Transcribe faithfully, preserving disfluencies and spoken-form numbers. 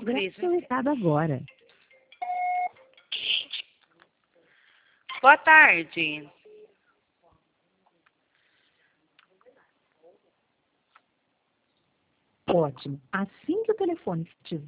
Cris. Grave seu recado agora. Boa tarde. Ótimo. Assim que o telefone estiver